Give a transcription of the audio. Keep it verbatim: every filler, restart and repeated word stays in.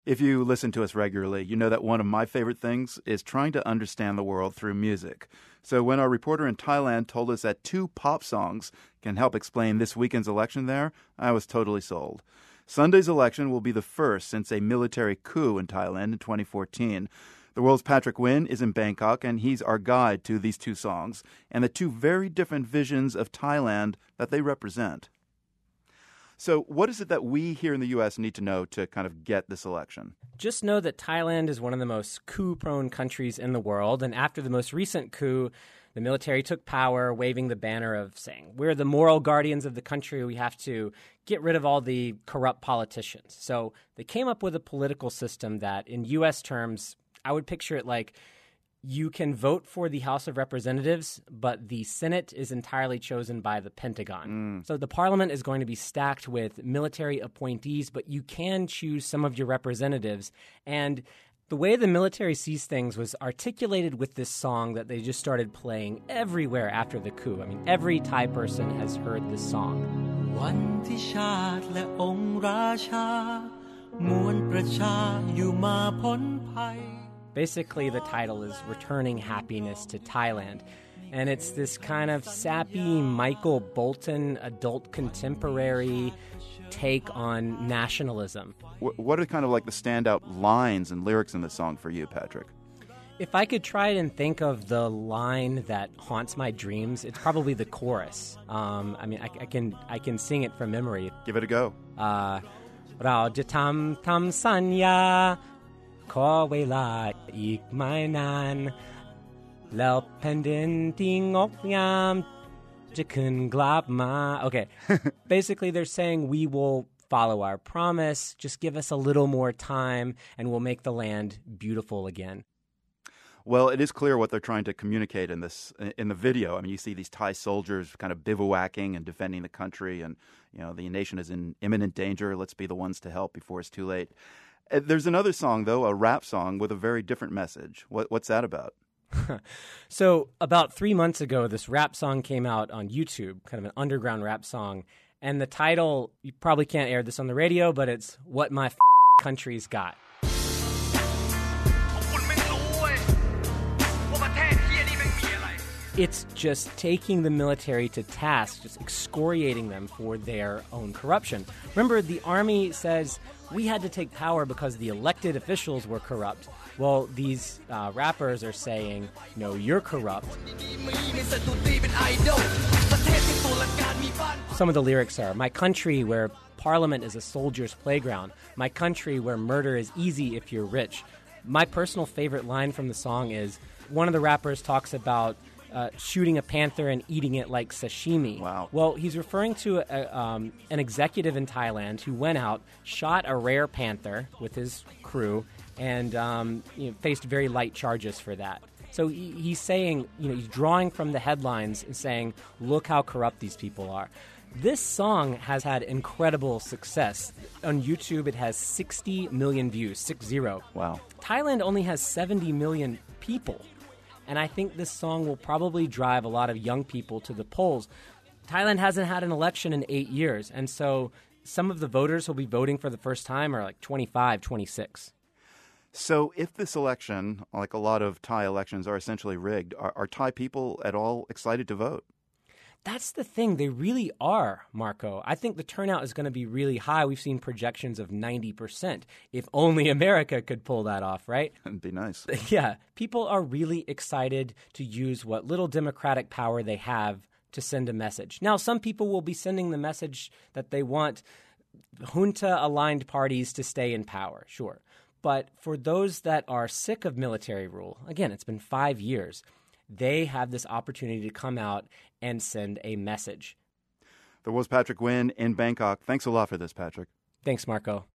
If you listen to us regularly, you know that one of my favorite things is trying to understand the world through music. So when our reporter in Thailand told us that two pop songs can help explain this weekend's election there, I was totally sold. Sunday's election will be the first since a military coup in Thailand in twenty fourteen. The World's Patrick Wynn is in Bangkok, and he's our guide to these two songs and the two very different visions of Thailand that they represent. So what is it that we here in the U S need to know to kind of get this election? Just know that Thailand is one of the most coup-prone countries in the world, and after the most recent coup, the military took power, waving the banner of saying, we're the moral guardians of the country, we have to get rid of all the corrupt politicians. So they came up with a political system that, in U S terms, I would picture it like you can vote for the House of Representatives, but the Senate is entirely chosen by the Pentagon. Mm. So the parliament is going to be stacked with military appointees, but you can choose some of your representatives. And the way the military sees things was articulated with this song that they just started playing everywhere after the coup. I mean, every Thai person has heard this song. วันที่ชาติและองค์ราชามวลประชาอยู่มาพ้นภัย Basically, the title is Returning Happiness to Thailand. And it's this kind of sappy Michael Bolton adult contemporary take on nationalism. What are kind of like the standout lines and lyrics in the song for you, Patrick? If I could try and think of the line that haunts my dreams, it's probably the chorus. Um, I mean, I, I can I can sing it from memory. Give it a go. Uh, เราจะทำทำสัญญา ขอเวลาอีกไม่นานแล้วแผ่นดินที่งดงามจะคืนกลับมา Okay, basically they're saying we will follow our promise, just give us a little more time and we'll make the land beautiful again. Well, it is clear what they're trying to communicate in this in the video. I mean, you see these Thai soldiers kind of bivouacking and defending the country, and you know the nation is in imminent danger. Let's be the ones to help before it's too late. There's another song, though, a rap song with a very different message. What, what's that about? So about three months ago, this rap song came out on YouTube, kind of an underground rap song, and the title, you probably can't air this on the radio, but it's What My F- Country's Got. It's just taking the military to task, just excoriating them for their own corruption. Remember, the army says we had to take power because the elected officials were corrupt. Well, these uh, rappers are saying, no, you're corrupt. Some of the lyrics are, my country where parliament is a soldier's playground. My country where murder is easy if you're rich. My personal favorite line from the song is, one of the rappers talks about Uh, shooting a panther and eating it like sashimi. Wow. Well, he's referring to a, um, an executive in Thailand who went out, shot a rare panther with his crew, and um, you know, faced very light charges for that. So he, he's saying, you know, he's drawing from the headlines and saying, look how corrupt these people are. This song has had incredible success. On YouTube, it has sixty million views, six zero. Wow. Thailand only has seventy million people. And I think this song will probably drive a lot of young people to the polls. Thailand hasn't had an election in eight years, and so some of the voters who will be voting for the first time are like twenty-five, twenty-six. So if this election, like a lot of Thai elections, are essentially rigged, are, are Thai people at all excited to vote? That's the thing. They really are, Marco. I think the turnout is going to be really high. We've seen projections of ninety percent. If only America could pull that off, right? It'd be nice. Yeah. People are really excited to use what little democratic power they have to send a message. Now, some people will be sending the message that they want junta-aligned parties to stay in power, sure. But for those that are sick of military rule, again, it's been five years, they have this opportunity to come out and send a message. There was Patrick Wynn in Bangkok. Thanks a lot for this, Patrick. Thanks, Marco.